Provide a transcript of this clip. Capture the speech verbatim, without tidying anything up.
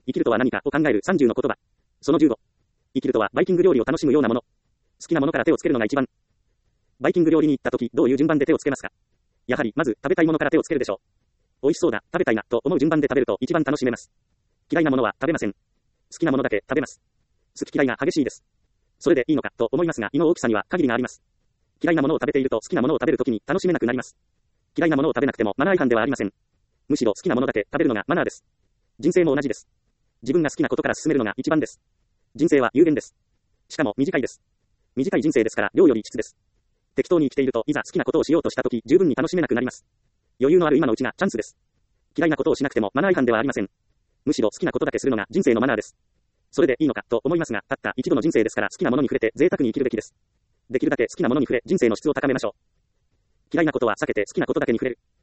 生きるとは何かを考えるさんじゅうの言葉。そのじゅうご。生きるとはバイキング料理を楽しむようなもの。好きなものから手をつけるのが一番。バイキング料理に行った時、どういう順番で手をつけますか？やはり、まず、食べたいものから手をつけるでしょう。美味しそうだ、食べたいな、と思う順番で食べると一番楽しめます。嫌いなものは食べません。好きなものだけ食べます。好き嫌いが激しいです。それでいいのか、と思いますが、胃の大きさには限りがあります。嫌いなものを食べていると好きなものを食べるときに楽しめなくなります。嫌いなものを食べなくてもマナー違反ではありません。むしろ好きなものだけ食べるのがマナーです。人生も同じです。自分が好きなことから進めるのが一番です。人生は有限です。しかも短いです。短い人生ですから量より質です。適当に生きているといざ好きなことをしようとしたとき十分に楽しめなくなります。余裕のある今のうちがチャンスです。嫌いなことをしなくてもマナー違反ではありません。むしろ好きなことだけするのが人生のマナーです。それでいいのかと思いますが、たった一度の人生ですから好きなものに触れて贅沢に生きるべきです。できるだけ好きなものに触れ人生の質を高めましょう。嫌いなことは避けて好きなことだけに触れる。